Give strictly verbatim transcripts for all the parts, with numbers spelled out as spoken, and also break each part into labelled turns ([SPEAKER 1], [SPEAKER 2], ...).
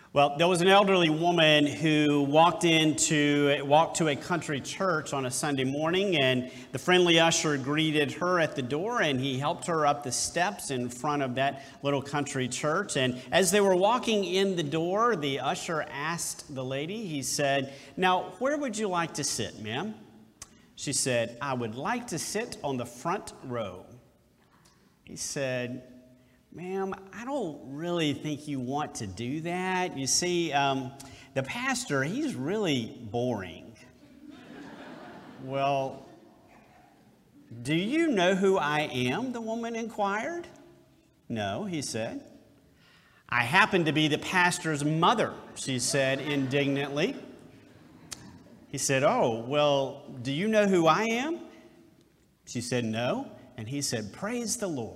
[SPEAKER 1] Well, there was an elderly woman who walked into walked to a country church on a Sunday morning, and the friendly usher greeted her at the door, and he helped her up the steps in front of that little country church. And as they were walking in the door, the usher asked the lady, he said, "Now, where would you like to sit, ma'am?" She said, "I would like to sit on the front row." He said, "Ma'am, I don't really think you want to do that. You see, um, the pastor, he's really boring." "Well, do you know who I am?" the woman inquired. "No," he said. "I happen to be the pastor's mother," she said indignantly. He said, "Oh, well, do you know who I am?" She said, "No." And he said, "Praise the Lord."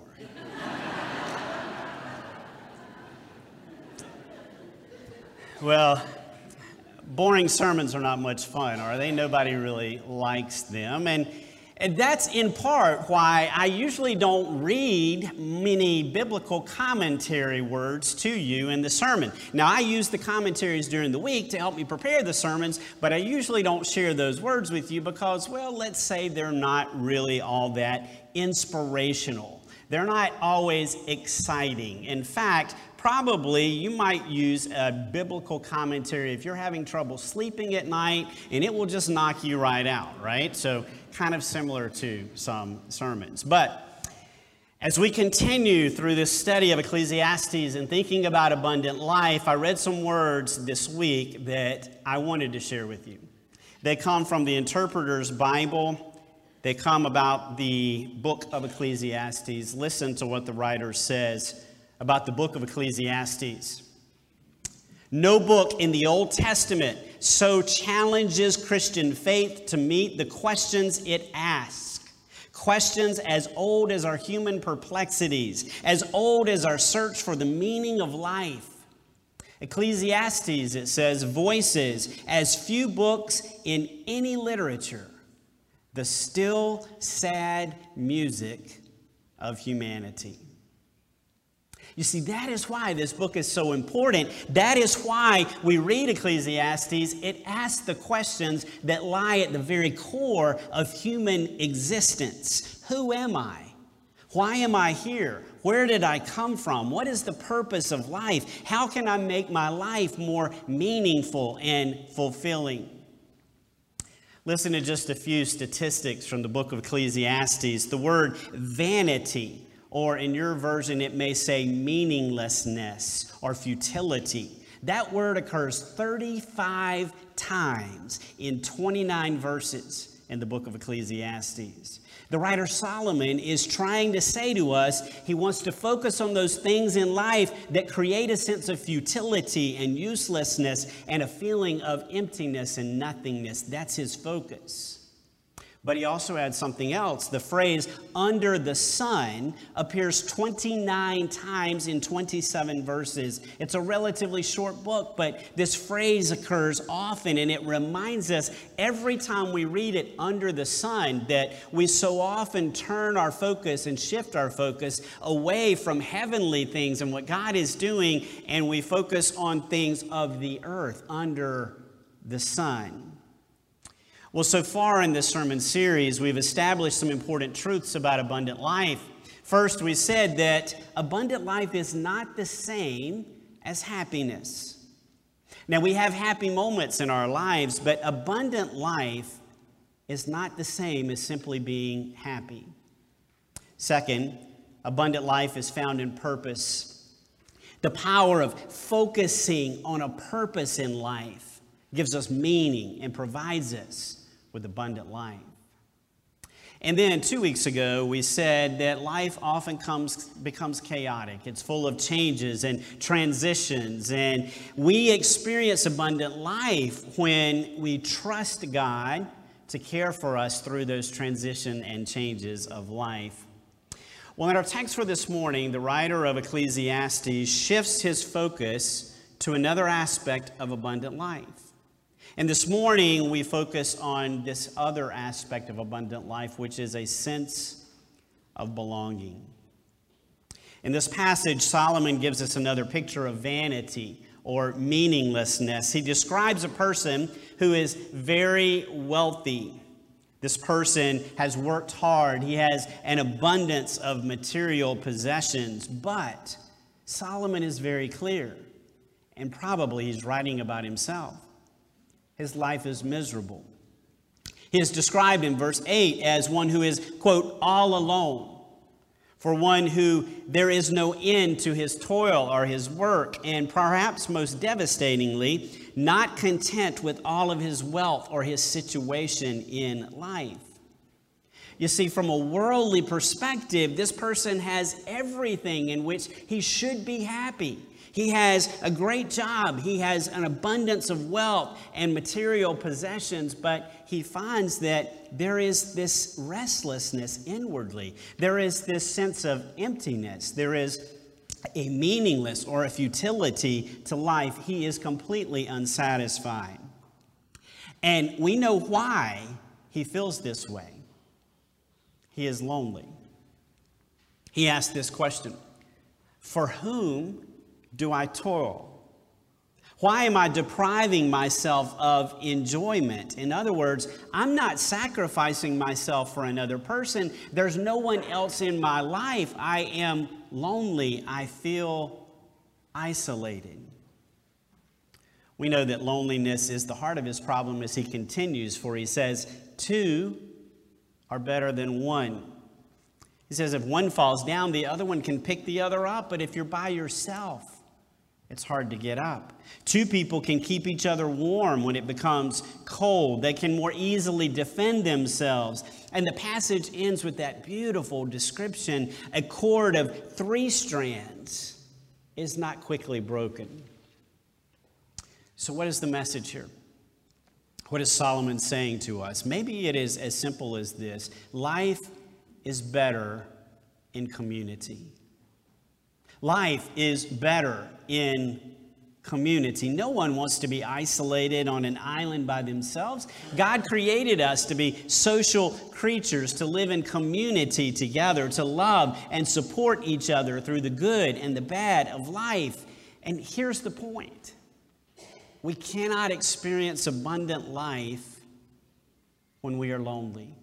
[SPEAKER 1] Well, boring sermons are not much fun, are they? Nobody really likes them. And, and that's in part why I usually don't read many biblical commentary words to you in the sermon. Now, I use the commentaries during the week to help me prepare the sermons, but I usually don't share those words with you because, well, let's say they're not really all that inspirational. They're not always exciting. In fact, probably you might use a biblical commentary if you're having trouble sleeping at night, and it will just knock you right out, right? So kind of similar to some sermons. But as we continue through this study of Ecclesiastes and thinking about abundant life, I read some words this week that I wanted to share with you. They come from the Interpreter's Bible. They come about the book of Ecclesiastes. Listen to what the writer says about the book of Ecclesiastes. "No book in the Old Testament so challenges Christian faith to meet the questions it asks. Questions as old as our human perplexities, as old as our search for the meaning of life. Ecclesiastes, it says, voices as few books in any literature the still, sad music of humanity." You see, that is why this book is so important. That is why we read Ecclesiastes. It asks the questions that lie at the very core of human existence. Who am I? Why am I here? Where did I come from? What is the purpose of life? How can I make my life more meaningful and fulfilling? Listen to just a few statistics from the book of Ecclesiastes. The word vanity, or in your version, it may say meaninglessness or futility. That word occurs thirty-five times in twenty-nine verses in the book of Ecclesiastes. The writer Solomon is trying to say to us, he wants to focus on those things in life that create a sense of futility and uselessness and a feeling of emptiness and nothingness. That's his focus. But he also adds something else. The phrase "under the sun" appears twenty-nine times in twenty-seven verses. It's a relatively short book, but this phrase occurs often, and it reminds us every time we read it, "under the sun," that we so often turn our focus and shift our focus away from heavenly things and what God is doing, and we focus on things of the earth, under the sun. Well, so far in this sermon series, we've established some important truths about abundant life. First, we said that abundant life is not the same as happiness. Now, we have happy moments in our lives, but abundant life is not the same as simply being happy. Second, abundant life is found in purpose. The power of focusing on a purpose in life gives us meaning and provides us with abundant life. And then two weeks ago, we said that life often comes becomes chaotic. It's full of changes and transitions. And we experience abundant life when we trust God to care for us through those transition and changes of life. Well, in our text for this morning, the writer of Ecclesiastes shifts his focus to another aspect of abundant life. And this morning, we focus on this other aspect of abundant life, which is a sense of belonging. In this passage, Solomon gives us another picture of vanity or meaninglessness. He describes a person who is very wealthy. This person has worked hard. He has an abundance of material possessions. But Solomon is very clear, and probably he's writing about himself. His life is miserable. He is described in verse eight as one who is, quote, all alone. For one who there is no end to his toil or his work, and perhaps most devastatingly, not content with all of his wealth or his situation in life. You see, from a worldly perspective, this person has everything in which he should be happy. He has a great job. He has an abundance of wealth and material possessions, but he finds that there is this restlessness inwardly. There is this sense of emptiness. There is a meaningless or a futility to life. He is completely unsatisfied. And we know why he feels this way. He is lonely. He asks this question, for whom do I toil? Why am I depriving myself of enjoyment? In other words, I'm not sacrificing myself for another person. There's no one else in my life. I am lonely. I feel isolated. We know that loneliness is the heart of his problem as he continues, for he says, two are better than one. He says, if one falls down, the other one can pick the other up. But if you're by yourself, it's hard to get up. Two people can keep each other warm when it becomes cold. They can more easily defend themselves. And the passage ends with that beautiful description. A cord of three strands is not quickly broken. So what is the message here? What is Solomon saying to us? Maybe it is as simple as this. Life is better in community. Life is better in community. No one wants to be isolated on an island by themselves. God created us to be social creatures, to live in community together, to love and support each other through the good and the bad of life. And here's the point. We cannot experience abundant life when we are lonely.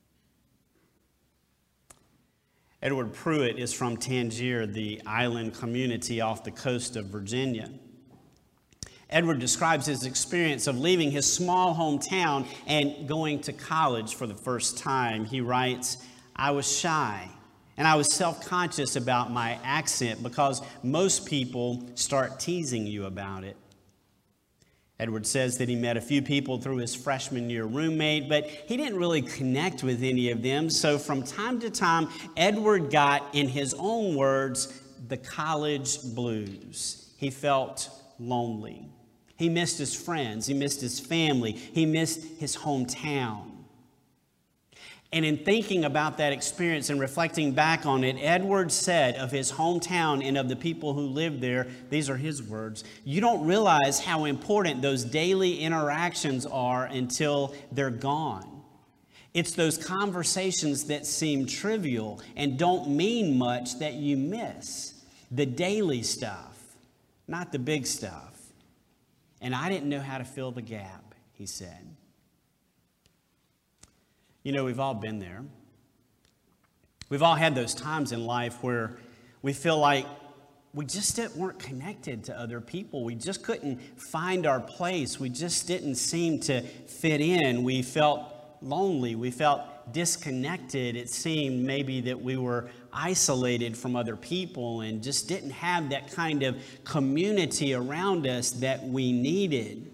[SPEAKER 1] Edward Pruitt is from Tangier, the island community off the coast of Virginia. Edward describes his experience of leaving his small hometown and going to college for the first time. He writes, I was shy and I was self-conscious about my accent because most people start teasing you about it. Edward says that he met a few people through his freshman year roommate, but he didn't really connect with any of them. So from time to time, Edward got, in his own words, the college blues. He felt lonely. He missed his friends. He missed his family. He missed his hometown. And in thinking about that experience and reflecting back on it, Edward said of his hometown and of the people who lived there, these are his words, you don't realize how important those daily interactions are until they're gone. It's those conversations that seem trivial and don't mean much that you miss. The daily stuff, not the big stuff. And I didn't know how to fill the gap, he said. You know, we've all been there. We've all had those times in life where we feel like we just weren't connected to other people. We just couldn't find our place. We just didn't seem to fit in. We felt lonely. We felt disconnected. It seemed maybe that we were isolated from other people and just didn't have that kind of community around us that we needed.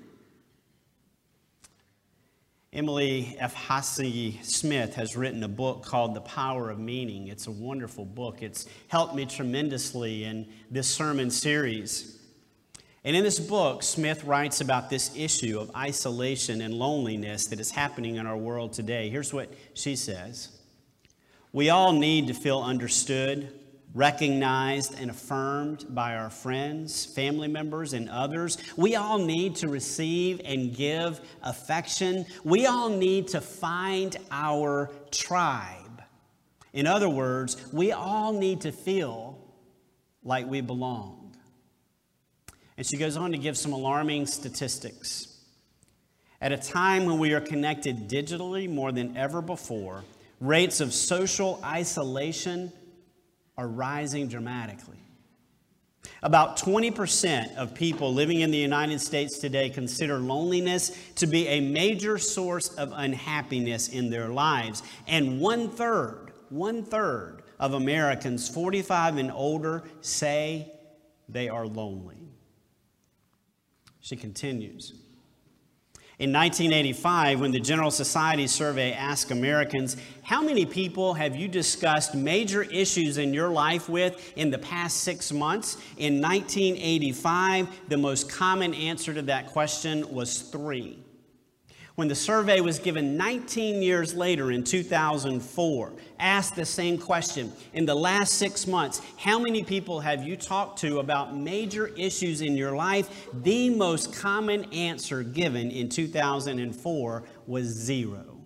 [SPEAKER 1] Emily F. Hassey Smith has written a book called The Power of Meaning. It's a wonderful book. It's helped me tremendously in this sermon series. And in this book, Smith writes about this issue of isolation and loneliness that is happening in our world today. Here's what she says. We all need to feel understood, recognized and affirmed by our friends, family members, and others. We all need to receive and give affection. We all need to find our tribe. In other words, we all need to feel like we belonged. And she goes on to give some alarming statistics. At a time when we are connected digitally more than ever before, rates of social isolation are rising dramatically. About twenty percent of people living in the United States today consider loneliness to be a major source of unhappiness in their lives. And one third, one third of Americans forty-five and older say they are lonely. She continues. In nineteen eighty-five, when the General Society survey asked Americans, how many people have you discussed major issues in your life with in the past six months? In nineteen eighty-five, the most common answer to that question was three. When the survey was given nineteen years later in two thousand four, asked the same question, in the last six months, how many people have you talked to about major issues in your life? The most common answer given in two thousand four was zero.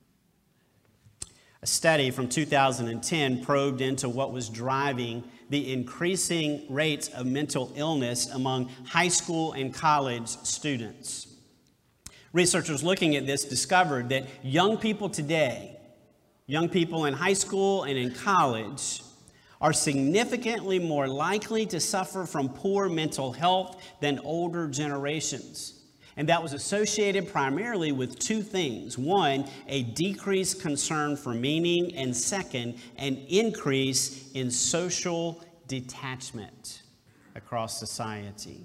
[SPEAKER 1] A study from two thousand ten probed into what was driving the increasing rates of mental illness among high school and college students. Researchers looking at this discovered that young people today, young people in high school and in college, are significantly more likely to suffer from poor mental health than older generations. And that was associated primarily with two things. One, a decreased concern for meaning, and second, an increase in social detachment across society.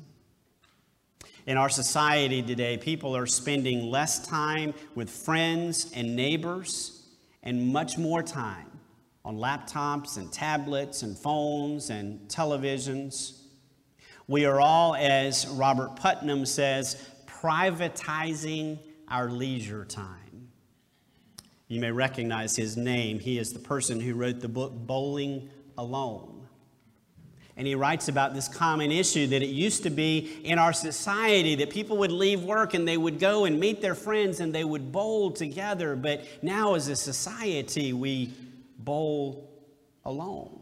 [SPEAKER 1] In our society today, people are spending less time with friends and neighbors and much more time on laptops and tablets and phones and televisions. We are all, as Robert Putnam says, privatizing our leisure time. You may recognize his name. He is the person who wrote the book Bowling Alone. And he writes about this common issue that it used to be in our society that people would leave work and they would go and meet their friends and they would bowl together. But now as a society, we bowl alone.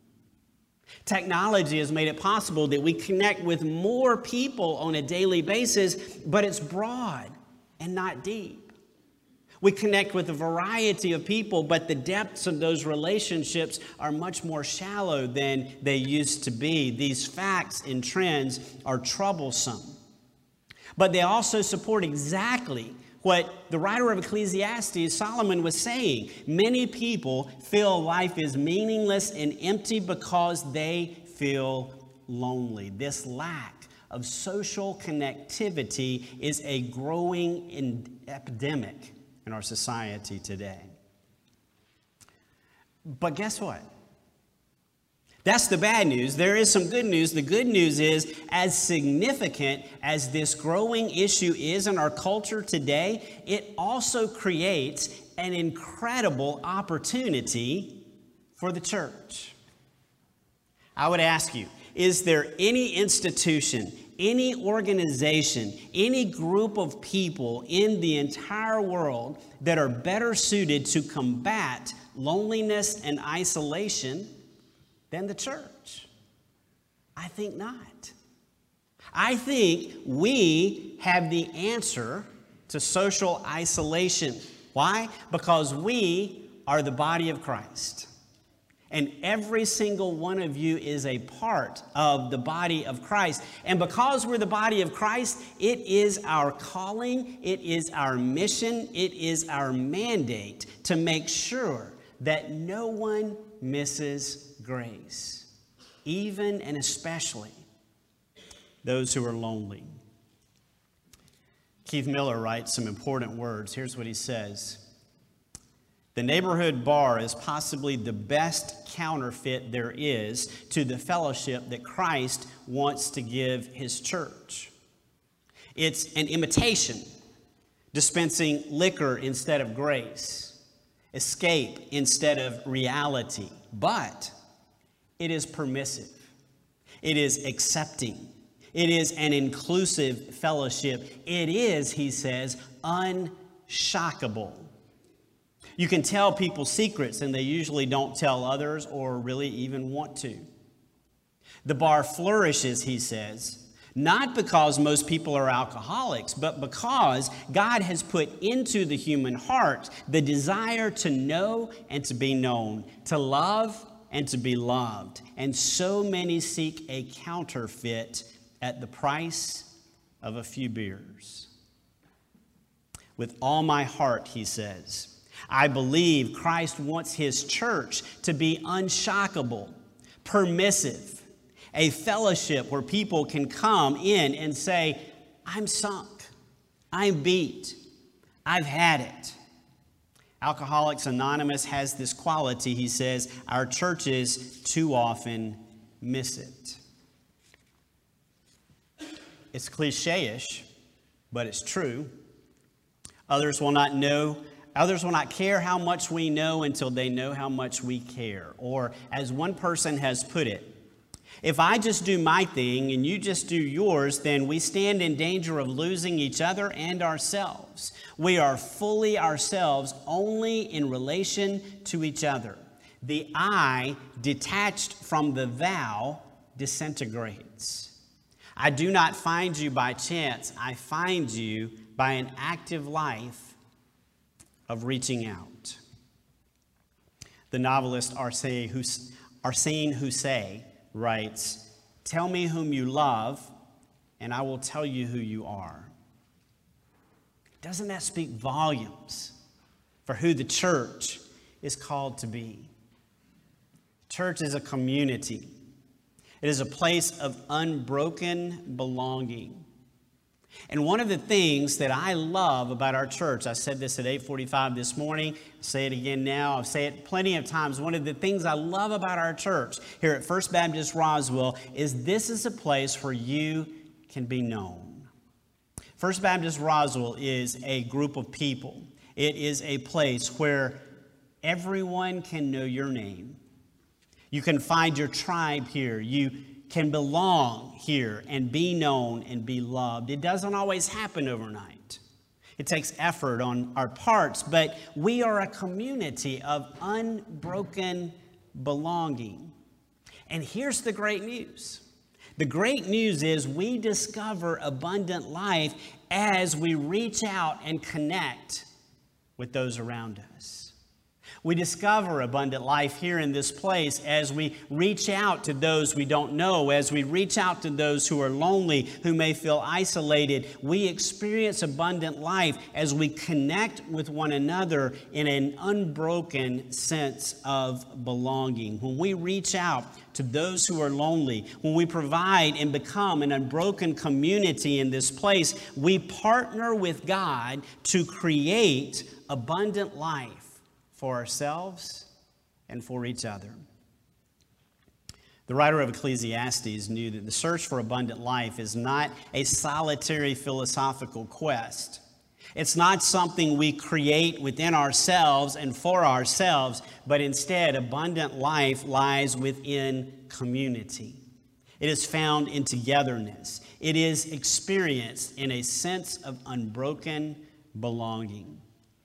[SPEAKER 1] Technology has made it possible that we connect with more people on a daily basis, but it's broad and not deep. We connect with a variety of people, but the depths of those relationships are much more shallow than they used to be. These facts and trends are troublesome. But they also support exactly what the writer of Ecclesiastes, Solomon, was saying. Many people feel life is meaningless and empty because they feel lonely. This lack of social connectivity is a growing epidemic in our society today. But guess what? That's the bad news. There is some good news. The good news is, as significant as this growing issue is in our culture today, it also creates an incredible opportunity for the church. I would ask you, is there any institution, any organization, any group of people in the entire world that are better suited to combat loneliness and isolation than the church? I think not. I think we have the answer to social isolation. Why? Because we are the body of Christ. And every single one of you is a part of the body of Christ. And because we're the body of Christ, it is our calling, it is our mission, it is our mandate to make sure that no one misses grace, even and especially those who are lonely. Keith Miller writes some important words. Here's what he says. The neighborhood bar is possibly the best counterfeit there is to the fellowship that Christ wants to give his church. It's an imitation, dispensing liquor instead of grace, escape instead of reality. But it is permissive. It is accepting. It is an inclusive fellowship. It is, he says, unshockable. You can tell people secrets, and they usually don't tell others or really even want to. The bar flourishes, he says, not because most people are alcoholics, but because God has put into the human heart the desire to know and to be known, to love and to be loved. And so many seek a counterfeit at the price of a few beers. With all my heart, he says, I believe Christ wants his church to be unshockable, permissive, a fellowship where people can come in and say, I'm sunk, I'm beat, I've had it. Alcoholics Anonymous has this quality, he says, our churches too often miss it. It's cliche-ish, but it's true. Others will not know, others will not care how much we know until they know how much we care. Or as one person has put it, if I just do my thing and you just do yours, then we stand in danger of losing each other and ourselves. We are fully ourselves only in relation to each other. The I, detached from the thou, disintegrates. I do not find you by chance. I find you by an active life of reaching out. The novelist Arsène Houssaye writes, tell me whom you love, and I will tell you who you are. Doesn't that speak volumes for who the church is called to be? Church is a community. It is a place of unbroken belonging. And one of the things that I love about our church, I said this at eight forty-five this morning, I say it again now, I've said it plenty of times, one of the things I love about our church here at First Baptist Roswell is this is a place where you can be known. First Baptist Roswell is a group of people. It is a place where everyone can know your name. You can find your tribe here. You can belong here and be known and be loved. It doesn't always happen overnight. It takes effort on our parts, but we are a community of unbroken belonging. And here's the great news. The great news is we discover abundant life as we reach out and connect with those around us. We discover abundant life here in this place as we reach out to those we don't know, as we reach out to those who are lonely, who may feel isolated. We experience abundant life as we connect with one another in an unbroken sense of belonging. When we reach out to those who are lonely, when we provide and become an unbroken community in this place, we partner with God to create abundant life for ourselves and for each other. The writer of Ecclesiastes knew that the search for abundant life is not a solitary philosophical quest. It's not something we create within ourselves and for ourselves, but instead, abundant life lies within community. It is found in togetherness. It is experienced in a sense of unbroken belonging.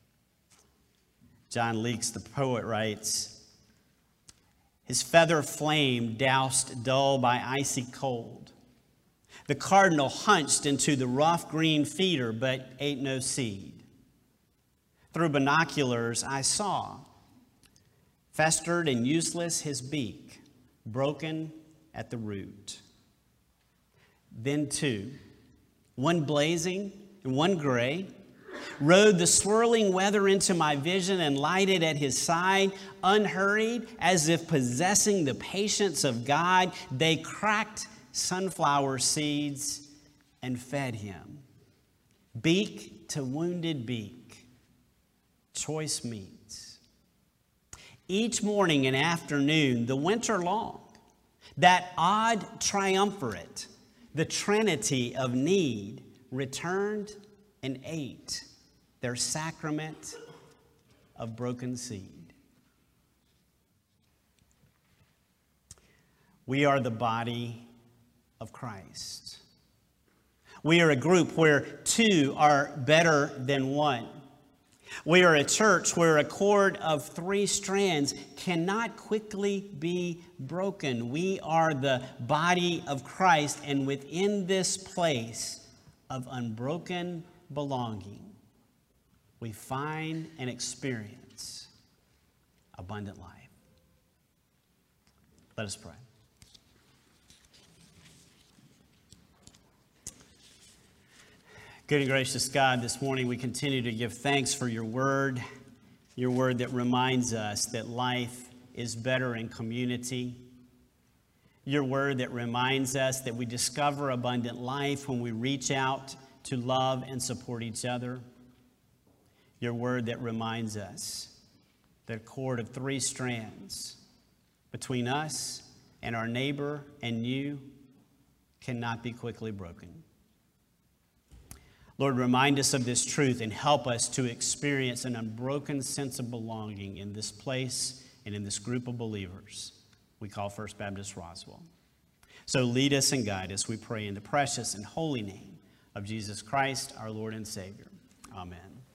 [SPEAKER 1] John Leeks, the poet, writes, his feather flame doused dull by icy cold. The cardinal hunched into the rough green feeder, but ate no seed. Through binoculars I saw, festered and useless his beak, broken at the root. Then two, one blazing and one gray, rode the swirling weather into my vision and lighted at his side, unhurried, as if possessing the patience of God. They cracked sunflower seeds and fed him. Beak to wounded beak, choice meats. Each morning and afternoon, the winter long, that odd triumvirate, the trinity of need, returned and ate their sacrament of broken seed. We are the body of Christ. We are a group where two are better than one. We are a church where a cord of three strands cannot quickly be broken. We are the body of Christ, and within this place of unbroken belonging, we find and experience abundant life. Let us pray. Good and gracious God, this morning we continue to give thanks for your word, your word that reminds us that life is better in community, your word that reminds us that we discover abundant life when we reach out to love and support each other, your word that reminds us that a cord of three strands between us and our neighbor and you cannot be quickly broken. Lord, remind us of this truth and help us to experience an unbroken sense of belonging in this place and in this group of believers we call First Baptist Roswell. So lead us and guide us, we pray, in the precious and holy name of Jesus Christ, our Lord and Savior. Amen.